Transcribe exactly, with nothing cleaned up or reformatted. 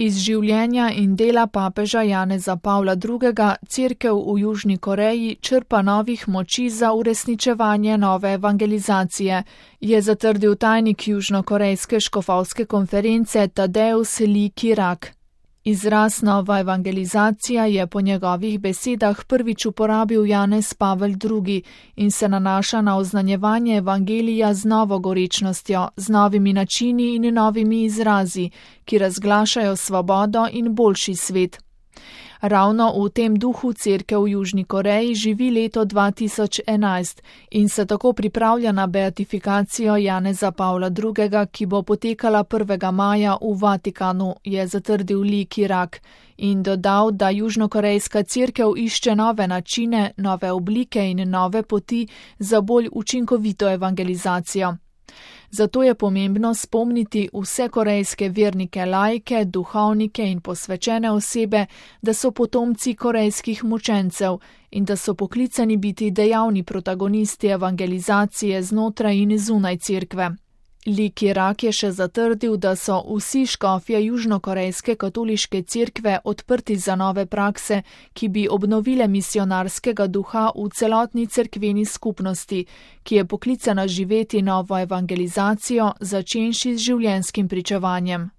Iz življenja in dela papeža Janeza Pavla drugega cerkev v Južni Koreji črpa novih moči za uresničevanje nove evangelizacije, je zatrdil tajnik južnokorejske škofovske konference Tadeus Lee Ki-rak. Izraz nova evangelizacija je po njegovih besedah prvič uporabil Janez Pavel drugi in se nanaša na oznanjevanje evangelija z novo gorečnostjo, z novimi načini in novimi izrazi, ki razglašajo svobodo in boljši svet. Ravno v tem duhu cerkev v Južni Koreji živi leto dva tisoč enajst in se tako pripravlja na beatifikacijo Janeza Pavla drugega, ki bo potekala prvega maja v Vatikanu, je zatrdil Lee Ki-rak in dodal, da južnokorejska cerkev išče nove načine, nove oblike in nove poti za bolj učinkovito evangelizacijo. Zato je pomembno spomniti vse korejske vernike laike, duhovnike in posvečene osebe, da so potomci korejskih mučencev in da so poklicani biti dejavni protagonisti evangelizacije znotraj in zunaj cerkve. Lee Ki-rak je še zatrdil, da so vsi škofje južnokorejske katoliške cerkve odprti za nove prakse, ki bi obnovile misionarskega duha v celotni cerkveni skupnosti, ki je poklicana živeti novo evangelizacijo, začenši z življenjskim pričevanjem.